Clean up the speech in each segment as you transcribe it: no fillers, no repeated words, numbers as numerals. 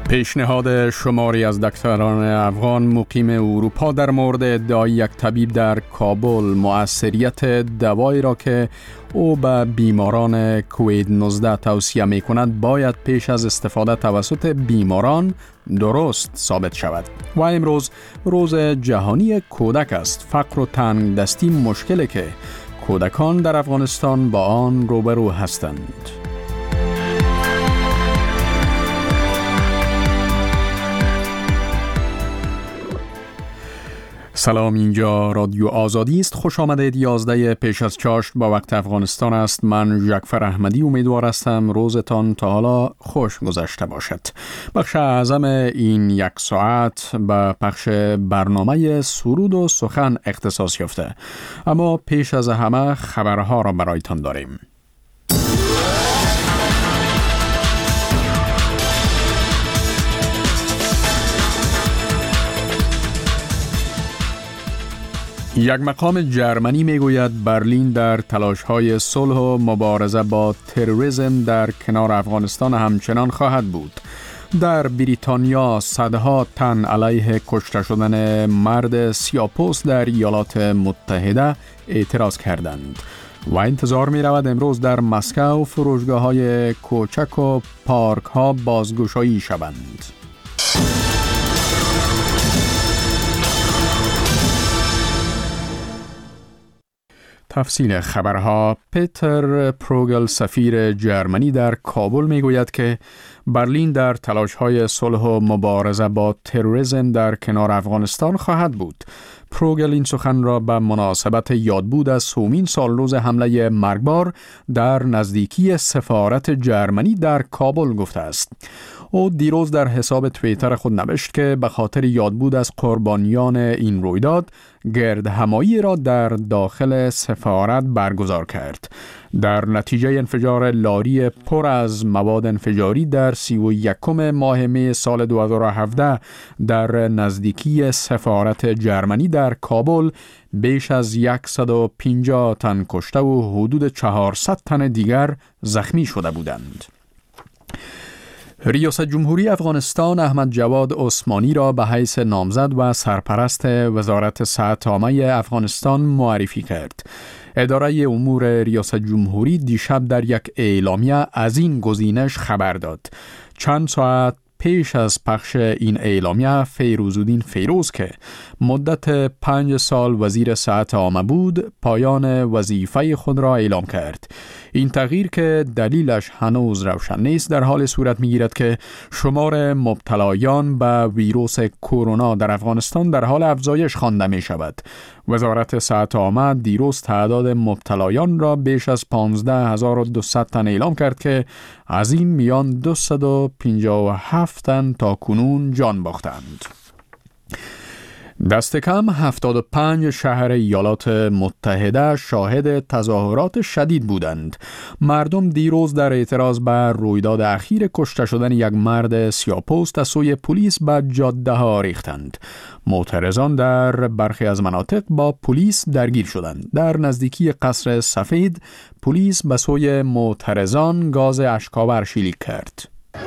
پیشنهاد شماری از دکتران افغان مقیم اروپا در مورد ادعای یک طبیب در کابل مؤثریت دوایی را که او به بیماران کووید 19 توصیه می کند باید پیش از استفاده توسط بیماران درست ثابت شود. و امروز روز جهانی کودک است. فقر و تنگ دستی مشکلی که کودکان در افغانستان با آن روبرو هستند. سلام، اینجا رادیو آزادی است. خوش آمدید. 11 پیش از چاشت با وقت افغانستان است. من جعفر احمدی امیدوار هستم روزتان تا حالا خوش گذشته باشد. بخش اعظم این یک ساعت به پخش برنامه سرود و سخن اختصاص یافته، اما پیش از همه خبرها را برایتان داریم. یک مقام جرمنی میگوید برلین در تلاش‌های صلح و مبارزه با تروریسم در کنار افغانستان همچنان خواهد بود. در بریتانیا صدها تن علیه کشته شدن مرد سیاه‌پوست در ایالات متحده اعتراض کردند و انتظار می رود امروز در مسکو فروشگاه‌های کوچک و پارک‌ها بازگشایی شوند. تفصیل خبرها. پیتر پروگل سفیر جرمنی در کابل میگوید که برلین در تلاش‌های صلح و مبارزه با تروریسم در کنار افغانستان خواهد بود. پروگل این سخن را به مناسبت یادبود از 3مین سالروز حمله مرگبار در نزدیکی سفارت جرمنی در کابل گفته است. او دیروز در حساب توییتر خود نوشت که به خاطر یادبود از قربانیان این رویداد گردهمایی را در داخل سفارت برگزار کرد. در نتیجه انفجار لاری پر از مواد انفجاری در 31 ماه می سال 2017 در نزدیکی سفارت جرمنی در کابل بیش از 150 تن کشته و حدود 400 تن دیگر زخمی شده بودند. ریاست جمهوری افغانستان احمد جواد عثمانی را به حیث نامزد و سرپرست وزارت صحت عامه افغانستان معرفی کرد. اداره امور ریاست جمهوری دیشب در یک اعلامیه از این گزینش خبر داد. چند ساعت پیش از پخش این اعلامیه فیروزالدین فیروز که مدت 5 سال وزیر صحت عامه بود پایان وظیفه خود را اعلام کرد. این تغییر که دلیلش هنوز روشن نیست در حال صورت می‌گیرد که شمار مبتلایان به ویروس کرونا در افغانستان در حال افزایش خوانده می‌شود. وزارت صحت عامه دیروز تعداد مبتلایان را بیش از 15200 تن اعلام کرد که از این میان 257 تن تا کنون جان باختند. دست کم 75 شهر ایالات متحده شاهد تظاهرات شدید بودند. مردم دیروز در اعتراض به رویداد اخیر کشته شدن یک مرد سیاه‌پوست از سوی پلیس به جاده ها ریختند. معترضان در برخی از مناطق با پلیس درگیر شدند. در نزدیکی قصر سفید پلیس به سوی معترضان گاز اشک‌آور شلیک کرد.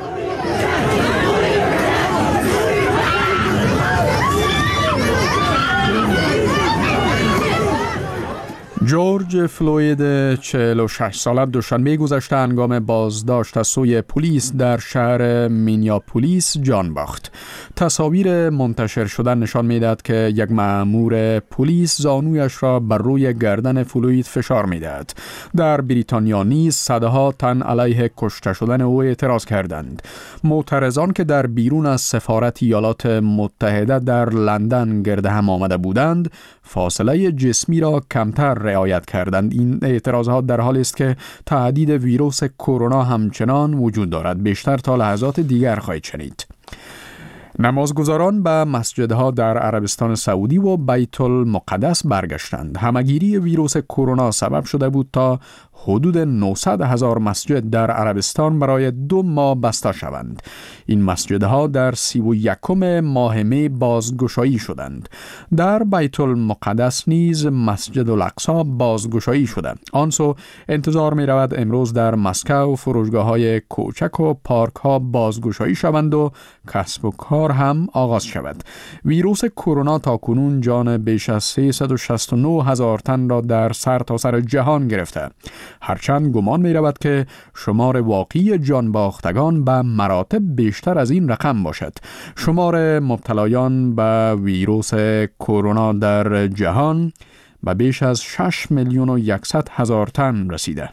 جورج فلوید 46 ساله دوشنبه گذشته هنگام بازداشت از سوی پلیس در شهر مینیاپولیس جان باخت. تصاویر منتشر شده نشان می‌دهد که یک مأمور پلیس زانویش را بر روی گردن فلوید فشار می‌دهد. در بریتانیا نیز صدها تن علیه کشته شدن او اعتراض کردند. معترضان که در بیرون از سفارت ایالات متحده در لندن گرد هم آمده بودند فاصله جسمی را کمتر رعایت کردند. این اعتراضات در حالی است که تهدید ویروس کرونا همچنان وجود دارد. بیشتر تا لحظات دیگر خواهید شنید. نمازگزاران به مسجدها در عربستان سعودی و بیت المقدس برگشتند. همگیری ویروس کرونا سبب شده بود تا حدود 900,000 مسجد در عربستان برای 2 ماه بسته شوند. این مسجدها در 31 ماه می بازگشایی شدند. در بیت المقدس نیز مسجد الاقصی بازگشایی شده. آنسو انتظار می رود امروز در مسکو فروشگاه‌های کوچک و پارک‌ها بازگشایی شوند و کسب و کار هم آغاز شود. ویروس کرونا تاکنون جان بیش از 369,000 تن را در سرتاسر جهان گرفته. هرچند گمان می رود که شمار واقعی جان باختگان به مراتب بیشتر از این رقم باشد. شمار مبتلایان به ویروس کرونا در جهان به بیش از 6,100,000 تن رسیده.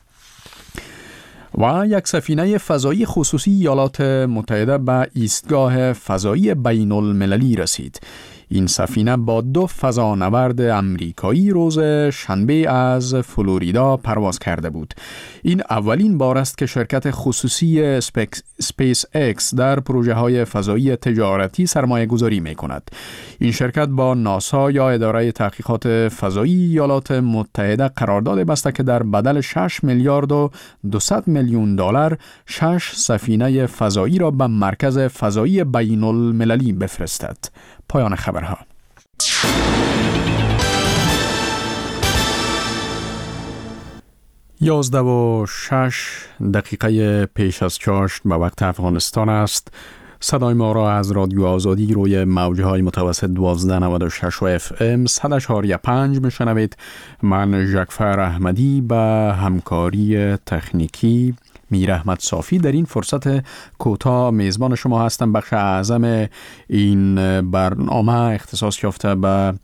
و یک سفینه فضایی خصوصی ایالات متحده به ایستگاه فضایی بین المللی رسید. این سفینه با 2 فضانورد امریکایی روز شنبه از فلوریدا پرواز کرده بود. این اولین بار است که شرکت خصوصی سپیس اکس در پروژه های فضایی تجارتی سرمایه گذاری می کند. این شرکت با ناسا یا اداره تحقیقات فضایی ایالات متحده قرارداد بسته که در بدل 6 میلیارد و 200 میلیون دلار 6 سفینه فضایی را به مرکز فضایی بین المللی بفرستد. پایان خبرها. یازده و 6 دقیقه پیش از چاشت به وقت افغانستان است. صدای ما را از رادیو آزادی روی موجهای متوسط 1296 و FM 100.5 میشنوید. من جعفر احمدی به همکاری تکنیکی میر احمد صافی در این فرصت کوتاه میزبان شما هستم. بخش اعظم این برنامه اختصاص یافته به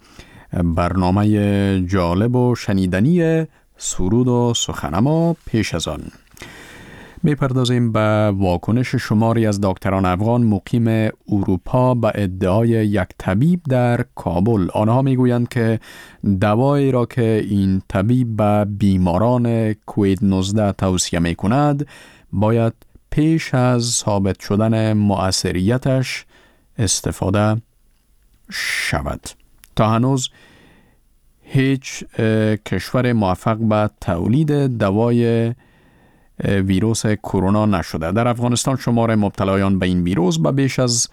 برنامه جالب و شنیدنی سرود و سخن. اما پیش از آن میپردازیم به واکنش شماری از دکتران افغان مقیم اروپا به ادعای یک طبیب در کابل. آنها میگویند که دوایی را که این طبیب به بیماران کووید 19 توصیه میکند باید پیش از ثابت شدن مؤثریتش استفاده شود. تا هنوز هیچ کشور موفق به تولید دوای ویروس کرونا نشده. در افغانستان شمار مبتلایان به این ویروس به بیش از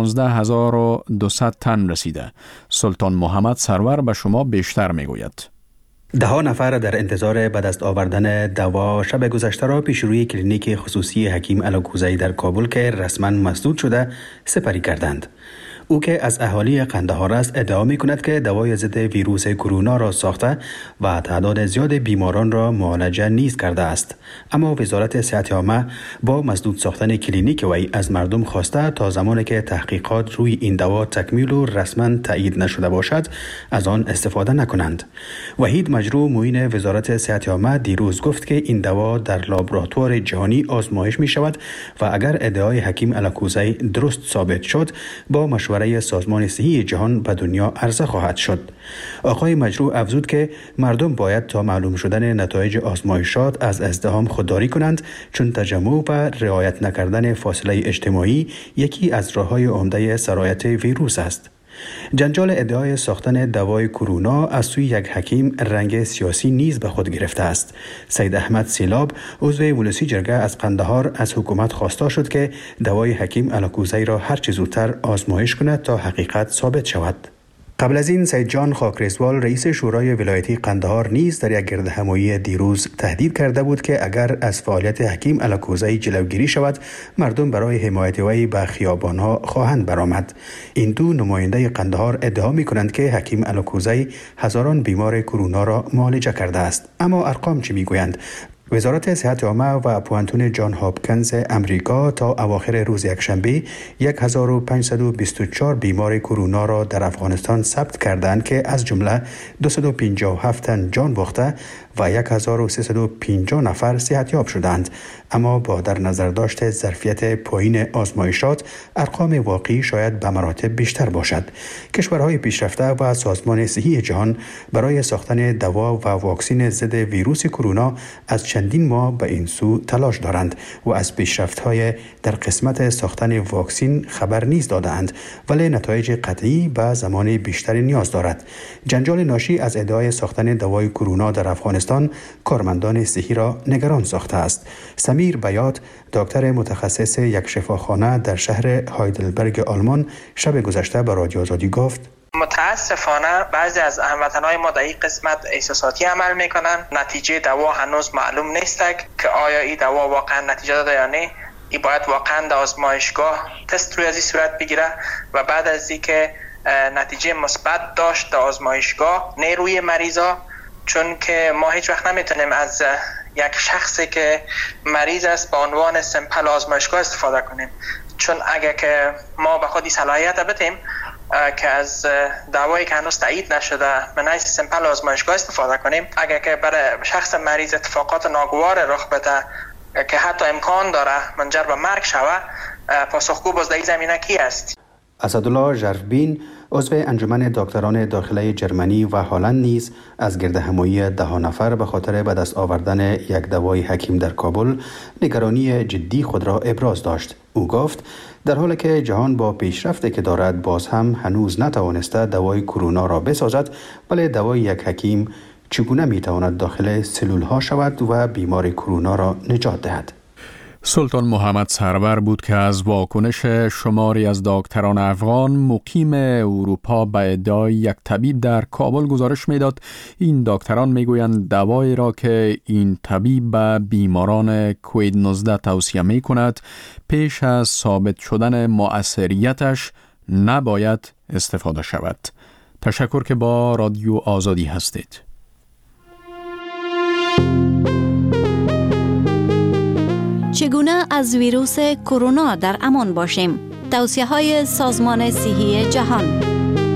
15,200 تن رسیده. سلطان محمد سرور به شما بیشتر میگوید. 10 نفر در انتظار به دست آوردن دوا شب گذشته را پیش روی کلینیک خصوصی حکیم الکوزی در کابل که رسما مسدود شده سپری کردند. او که از اهالی قندهار است ادعا می کند که دوای ضد ویروس کرونا را ساخته و تعداد زیاد بیماران را معالجه نیز کرده است. اما وزارت صحت عامه با مسدود ساختن کلینیک وی از مردم خواسته تا زمانی که تحقیقات روی این دوا تکمیل و رسما تایید نشده باشد از آن استفاده نکنند. وحید مجروح معین وزارت صحت عامه دیروز گفت که این دوا در لابراتوار جهانی آزمایش می شود و اگر ادعای حکیم الکوزی درست ثابت شد با مشورت سازمان صحی جهان به دنیا عرضه خواهد شد. آقای مجروح افزود که مردم باید تا معلوم شدن نتایج آزمایشات از ازدحام خودداری کنند، چون تجمع و رعایت نکردن فاصله اجتماعی یکی از راه‌های عمده سرایت ویروس است. جنجال ادعای ساختن دوای کرونا از سوی یک حکیم رنگ سیاسی نیز به خود گرفته است. سید احمد سیلاب عضو ولسی جرگه از قندهار از حکومت خواسته شد که دوای حکیم الکوزی را هر چه زودتر آزمایش کند تا حقیقت ثابت شود. قبل از این سید جان خاکریزوال رئیس شورای ولایتی قندهار نیز در یک گردهمایی دیروز تهدید کرده بود که اگر از فعالیت حکیم الکوزی جلوگیری شود مردم برای حمایت وی به خیابانها خواهند برآمد. این دو نماینده قندهار ادعا می‌کنند که حکیم الکوزی هزاران بیمار کرونا را معالجه کرده است. اما ارقام چه میگویند؟ وزارت صحت عامه و پوانتون جان هاپکینز امریکا تا اواخر روز یکشنبه 1524 بیمار کرونا را در افغانستان ثبت کردند که از جمله 257 تن جان باخته و 1350 نفر صحتیاب شدند. اما با در نظر داشت ظرفیت پایین آزمایشات ارقام واقعی شاید به مراتب بیشتر باشد. کشورهای پیشرفته و سازمان صحی جهان برای ساختن دوا و واکسن ضد ویروس کرونا از چندین چندین ماه به این سو تلاش دارند و از پیشرفت‌های در قسمت ساختن واکسین خبر نیز دادند، ولی نتایج قطعی به زمان بیشتری نیاز دارد. جنجال ناشی از ادعای ساختن دوای کرونا در افغانستان کارمندان صحی را نگران ساخته است. سمیر بیات، دکتر متخصص یک شفاخانه در شهر هایدلبرگ آلمان، شب گذشته به رادیو آزادی گفت: متاسفانه بعضی از هموطنان ما در این قسمت احساساتی عمل میکنن. نتیجه دوا هنوز معلوم نیست که آیا این دوا واقعا نتیجه داده یا نه. این باید واقعا در آزمایشگاه تست روی از این صورت بگیره و بعد از اینکه نتیجه مثبت داشت در آزمایشگاه نه روی مریضا، چون که ما هیچ وقت نمیتونیم از یک شخصی که مریض است به عنوان سمپل آزمایشگاه استفاده کنیم، چون اگر که ما به خودی صلاحیت بدیم که از دوایی که هنوز تایید نشده من از سمپل آزمایشگاه استفاده کنیم، اگر که برای شخص مریض اتفاقات ناگوار رخ بده که حتی امکان داره منجر به مرگ شود، پاسخگو باز در این زمینه کی است؟ اسدالله ژرفبین، عضو انجمن دکتران داخله جرمنی و هلند نیز از گردهمایی 10 نفر به خاطر به دست آوردن یک دوای حکیم در کابل نگرانی جدی خود را ابراز داشت. او گفت در حالی که جهان با پیشرفتی که دارد باز هم هنوز نتوانسته دوای کرونا را بسازد، ولی دوای یک حکیم چگونه میتواند داخل سلول ها شود و بیمار کرونا را نجات دهد؟ سلطان محمد سرور بود که از واکنش شماری از دکتران افغان مقیم اروپا به ادعای یک طبیب در کابل گزارش میداد. این دکتران میگویند دوایی را که این طبیب به بیماران کووید 19 توصیه می کند پیش از ثابت شدن مؤثریتش نباید استفاده شود. تشکر که با رادیو آزادی هستید. چگونه از ویروس کرونا در امان باشیم؟ توصیه‌های سازمان صحی جهان.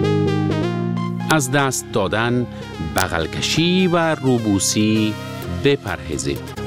از دست دادن، بغل کشی و روبوسی بپرهیزید.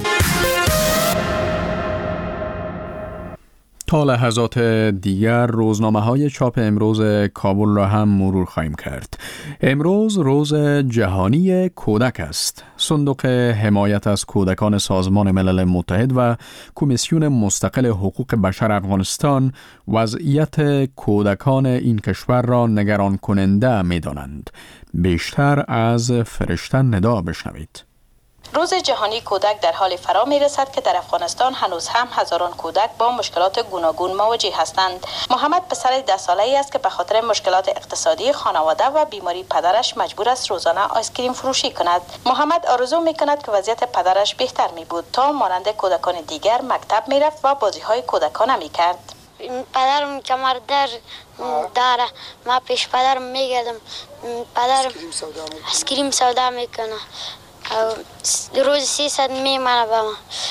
تا لحظات دیگر روزنامه‌های چاپ امروز کابل را هم مرور خواهیم کرد. امروز روز جهانی کودک است. صندوق حمایت از کودکان سازمان ملل متحد و کمیسیون مستقل حقوق بشر افغانستان وضعیت کودکان این کشور را نگران کننده می‌دانند. بیشتر از فرشته ندا بشنوید. روز جهانی کودک در حال فرا می رسد که در افغانستان هنوز هم هزاران کودک با مشکلات گوناگون مواجه هستند. محمد پسر 10 ساله‌ای است که به خاطر مشکلات اقتصادی خانواده و بیماری پدرش مجبور است روزانه آیسکریم فروشی کند. محمد آرزو می کند که وضعیت پدرش بهتر می بود تا مانند کودکان دیگر مکتب می رفت و بازی‌های کودکانه می کرد. پدرم کمر داره، ما پیش پدرم میگردم، پدرم آیسکریم سودا میکنه، روز 300 میمانه با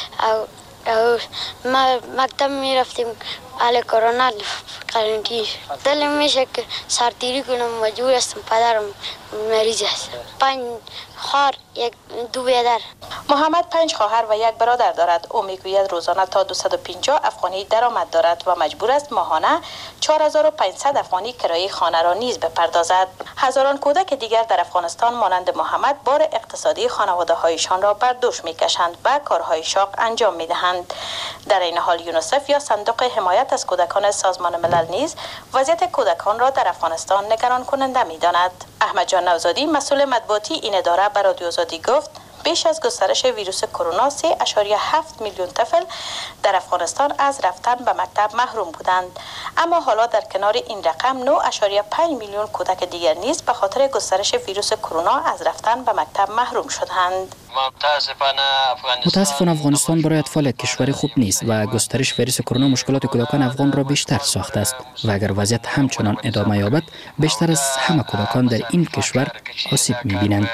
ما مکتب میرفتیم حال کرونا قرنطینه. دلم میشه که سرتیری کنم، مجبور هستم، پدرم مریض است. 5 خواهر، 2 برادر. محمد 5 خواهر و 1 برادر دارد. او میگوید روزانه تا 250 افغانی درآمد دارد و مجبور است ماهانه 4500 افغانی کرایه خانه را نیز بپردازد. هزاران کودک دیگر در افغانستان مانند محمد بار اقتصادی خانواده‌هایشان را بر دوش میکشند و کارهای شاق انجام میدهند. در این حال یونیسف یا صندوق حمایت از کودکان سازمان ملل نیز وضعیت کودکان را در افغانستان نگران کننده می‌داند. احمد جان نوزادی مسئول مطبوعاتی این اداره به رادیو آزادی گفت بیش از گسترش ویروس کرونا 3.7 میلیون طفل در افغانستان از رفتن به مکتب محروم بودند، اما حالا در کنار این رقم 9.5 میلیون کودک دیگر نیز به خاطر گسترش ویروس کرونا از رفتن به مکتب محروم شدند. متاسفانه افغانستان برای اطفال کشور خوب نیست و گسترش ویروس کرونا مشکلات کودکان افغان را بیشتر ساخته است و اگر وضعیت همچنان ادامه یابد بیشتر از همه کودکان در این کشور آسیب می‌بینند.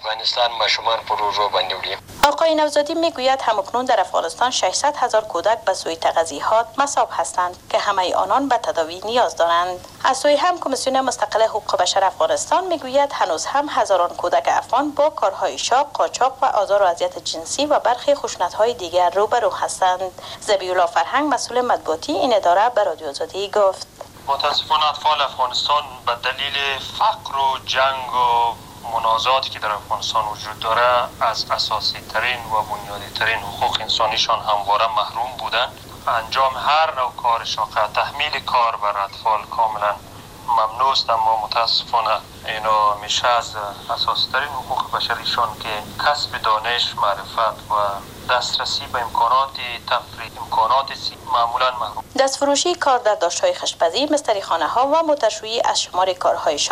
آقای نوزادی میگوید همکنون در افغانستان 600,000 کودک به سوی تغذیهات مصاب هستند که همه آنان به تداوی نیاز دارند. از سوی هم کمیسیون مستقل حقوق بشر افغانستان میگوید هنوز هم هزاران کودک افغان با کارهای شاق، قاچاق و آزار و اذیت جنسی و برخی خشونت‌های دیگر روبرو هستند. ذبیح‌الله فرهنگ مسئول مطبوعاتی این اداره به رادیو آزادی گفت متاسفانه اطفال افغانستان به دلیل فقر و جنگ و منازعاتی که در افغانستان وجود داره از اساسی ترین و بنیادی ترین حقوق انسانیشان همواره محروم بودند. انجام هر نوع کار شاقه، تحمیل کار بر اطفال کاملا ممنوع است، اما متاسفانه اینا میشه از اساسی ترین حقوق بشریشان که کسب دانش، معرفت و دسترسی به امکانات تفریح، امکانات معمولا محروم. دستفروشی، کار در داشت‌های خشپزی، مستری خانه ها و موترشویی از شمار کارهای